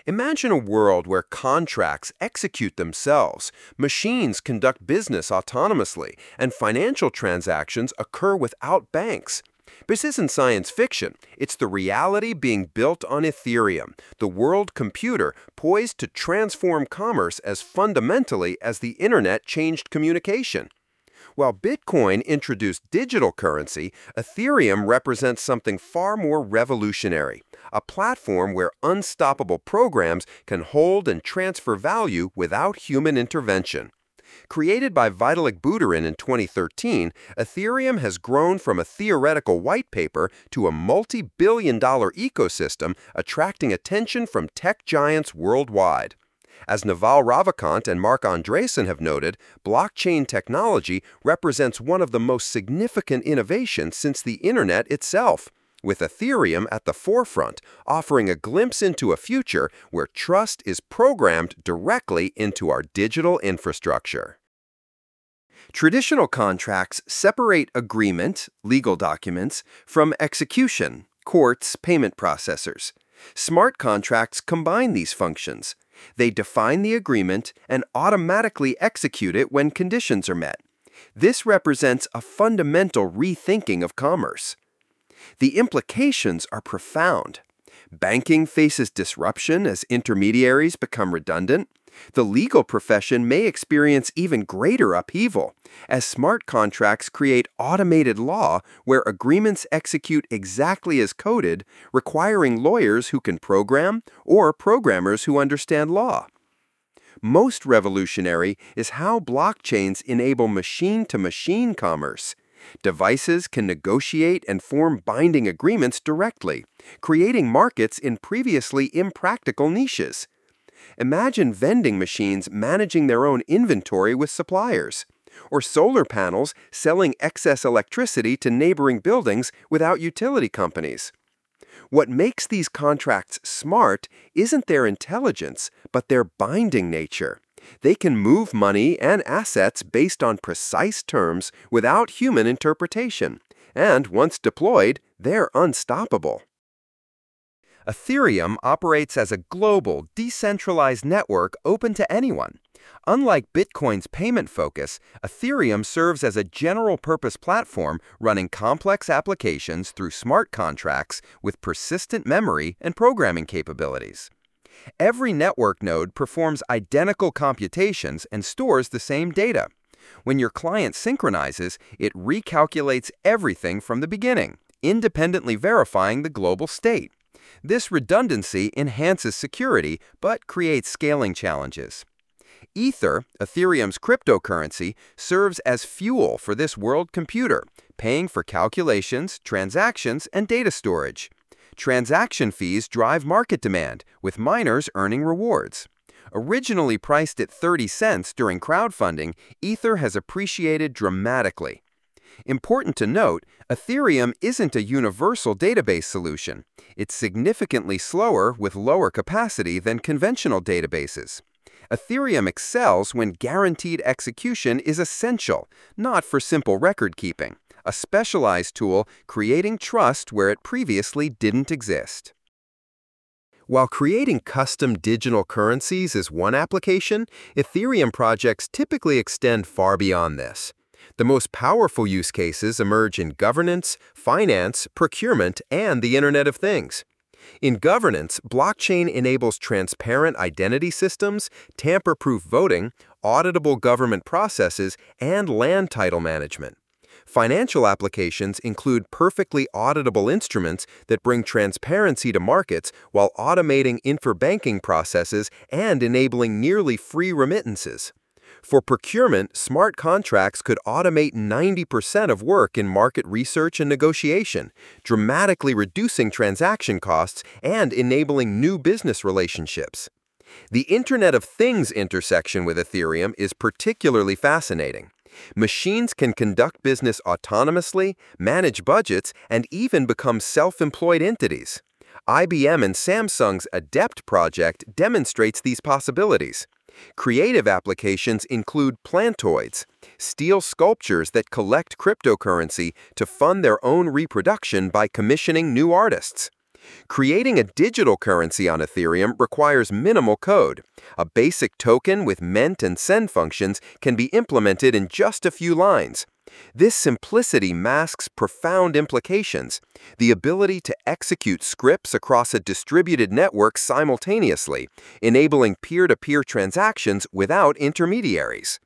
Imagine a world where contracts execute themselves, machines conduct business autonomously, and financial transactions occur without banks. This isn't science fiction. It's the reality being built on Ethereum, the world computer poised to transform commerce as fundamentally as the internet changed communication. While Bitcoin introduced digital currency, Ethereum represents something far more revolutionary, a platform where unstoppable programs can hold and transfer value without human intervention. Created by Vitalik Buterin in 2013, Ethereum has grown from a theoretical white paper to a multi-billion-dollar ecosystem attracting attention from tech giants worldwide. As Naval Ravikant and Mark Andreessen have noted, blockchain technology represents one of the most significant innovations since the internet itself, with Ethereum at the forefront, offering a glimpse into a future where trust is programmed directly into our digital infrastructure. Traditional contracts separate agreement, legal documents, from execution, courts, payment processors. Smart contracts combine these functions. They define the agreement and automatically execute it when conditions are met. This represents a fundamental rethinking of commerce. The implications are profound. Banking faces disruption as intermediaries become redundant. The legal profession may experience even greater upheaval, as smart contracts create automated law where agreements execute exactly as coded, requiring lawyers who can program or programmers who understand law. Most revolutionary is how blockchains enable machine-to-machine commerce. Devices can negotiate and form binding agreements directly, creating markets in previously impractical niches. Imagine vending machines managing their own inventory with suppliers, or solar panels selling excess electricity to neighboring buildings without utility companies. What makes these contracts smart isn't their intelligence, but their binding nature. They can move money and assets based on precise terms without human interpretation, and once deployed, they're unstoppable. Ethereum operates as a global, decentralized network open to anyone. Unlike Bitcoin's payment focus, Ethereum serves as a general-purpose platform running complex applications through smart contracts with persistent memory and programming capabilities. Every network node performs identical computations and stores the same data. When your client synchronizes, it recalculates everything from the beginning, independently verifying the global state. This redundancy enhances security but creates scaling challenges. Ether, Ethereum's cryptocurrency, serves as fuel for this world computer, paying for calculations, transactions, and data storage. Transaction fees drive market demand, with miners earning rewards. Originally priced at 30 cents during crowdfunding, Ether has appreciated dramatically. Important to note, Ethereum isn't a universal database solution. It's significantly slower with lower capacity than conventional databases. Ethereum excels when guaranteed execution is essential, not for simple record keeping, a specialized tool creating trust where it previously didn't exist. While creating custom digital currencies is one application, Ethereum projects typically extend far beyond this. The most powerful use cases emerge in governance, finance, procurement, and the Internet of Things. In governance, blockchain enables transparent identity systems, tamper-proof voting, auditable government processes, and land title management. Financial applications include perfectly auditable instruments that bring transparency to markets while automating interbanking processes and enabling nearly free remittances. For procurement, smart contracts could automate 90% of work in market research and negotiation, dramatically reducing transaction costs and enabling new business relationships. The Internet of Things intersection with Ethereum is particularly fascinating. Machines can conduct business autonomously, manage budgets, and even become self-employed entities. IBM and Samsung's Adept project demonstrates these possibilities. Creative applications include plantoids, steel sculptures that collect cryptocurrency to fund their own reproduction by commissioning new artists. Creating a digital currency on Ethereum requires minimal code. A basic token with mint and send functions can be implemented in just a few lines. This simplicity masks profound implications: the ability to execute scripts across a distributed network simultaneously, enabling peer-to-peer transactions without intermediaries.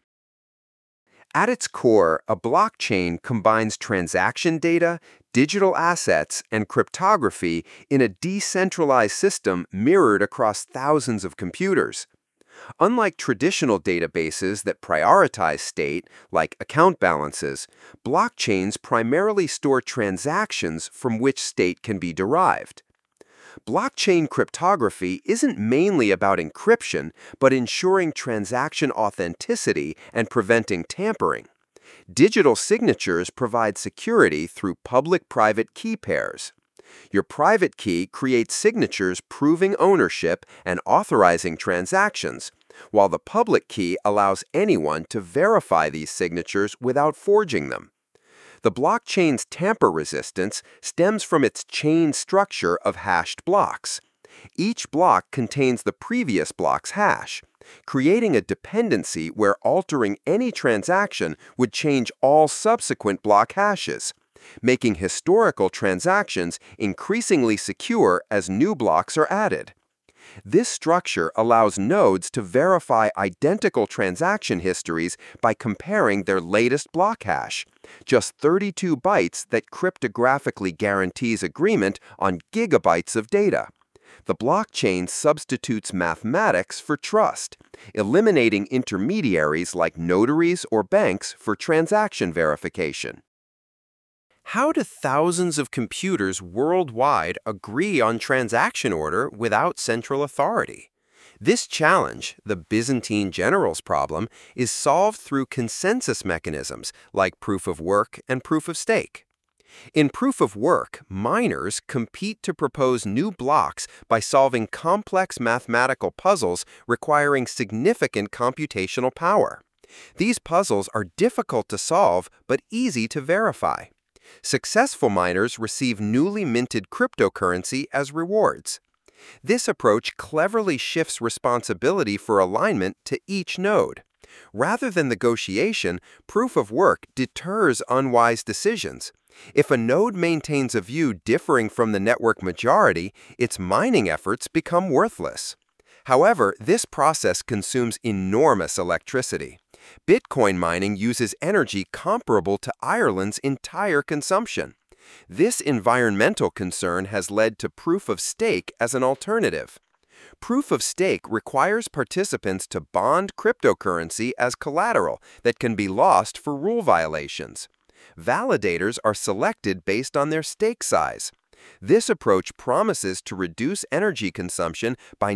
At its core, a blockchain combines transaction data, digital assets, and cryptography in a decentralized system mirrored across thousands of computers. Unlike traditional databases that prioritize state, like account balances, blockchains primarily store transactions from which state can be derived. Blockchain cryptography isn't mainly about encryption, but ensuring transaction authenticity and preventing tampering. Digital signatures provide security through public-private key pairs. Your private key creates signatures proving ownership and authorizing transactions, while the public key allows anyone to verify these signatures without forging them. The blockchain's tamper resistance stems from its chain structure of hashed blocks. Each block contains the previous block's hash, creating a dependency where altering any transaction would change all subsequent block hashes, making historical transactions increasingly secure as new blocks are added. This structure allows nodes to verify identical transaction histories by comparing their latest block hash, just 32 bytes that cryptographically guarantees agreement on gigabytes of data. The blockchain substitutes mathematics for trust, eliminating intermediaries like notaries or banks for transaction verification. How do thousands of computers worldwide agree on transaction order without central authority? This challenge, the Byzantine generals problem, is solved through consensus mechanisms like proof of work and proof of stake. In proof of work, miners compete to propose new blocks by solving complex mathematical puzzles requiring significant computational power. These puzzles are difficult to solve but easy to verify. Successful miners receive newly minted cryptocurrency as rewards. This approach cleverly shifts responsibility for alignment to each node. Rather than negotiation, proof of work deters unwise decisions. If a node maintains a view differing from the network majority, its mining efforts become worthless. However, this process consumes enormous electricity. Bitcoin mining uses energy comparable to Ireland's entire consumption. This environmental concern has led to proof of stake as an alternative. Proof of stake requires participants to bond cryptocurrency as collateral that can be lost for rule violations. Validators are selected based on their stake size. This approach promises to reduce energy consumption by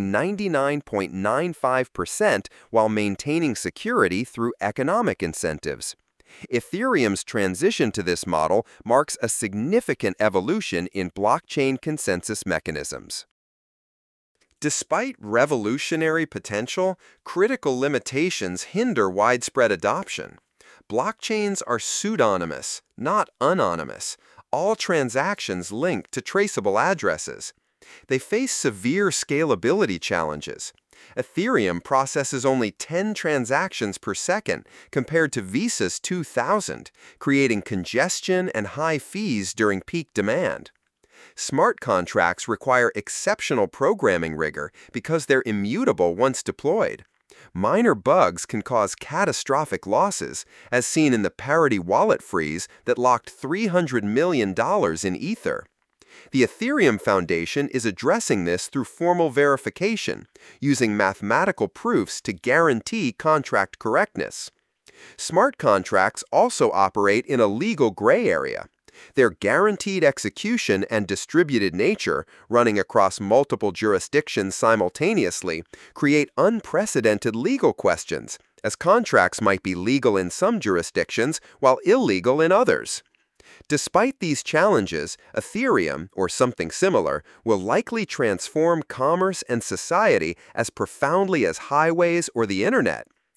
99.95% while maintaining security through economic incentives. Ethereum's transition to this model marks a significant evolution in blockchain consensus mechanisms. Despite revolutionary potential, critical limitations hinder widespread adoption. Blockchains are pseudonymous, not anonymous. All transactions link to traceable addresses. They face severe scalability challenges. Ethereum processes only 10 transactions per second compared to Visa's 2,000, creating congestion and high fees during peak demand. Smart contracts require exceptional programming rigor because they're immutable once deployed. Minor bugs can cause catastrophic losses, as seen in the Parity wallet freeze that locked $300 million in Ether. The Ethereum Foundation is addressing this through formal verification, using mathematical proofs to guarantee contract correctness. Smart contracts also operate in a legal gray area. Their guaranteed execution and distributed nature, running across multiple jurisdictions simultaneously, create unprecedented legal questions, as contracts might be legal in some jurisdictions while illegal in others. Despite these challenges, Ethereum, or something similar, will likely transform commerce and society as profoundly as highways or the internet.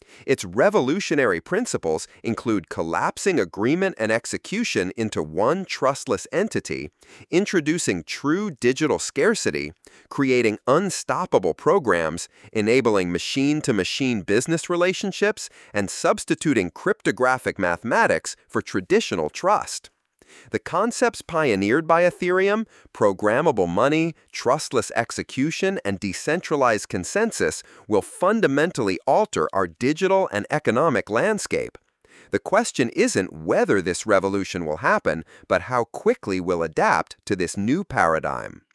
Its revolutionary principles include collapsing agreement and execution into one trustless entity, introducing true digital scarcity, creating unstoppable programs, enabling machine-to-machine business relationships, and substituting cryptographic mathematics for traditional trust. The concepts pioneered by Ethereum, programmable money, trustless execution, and decentralized consensus will fundamentally alter our digital and economic landscape. The question isn't whether this revolution will happen, but how quickly we'll adapt to this new paradigm.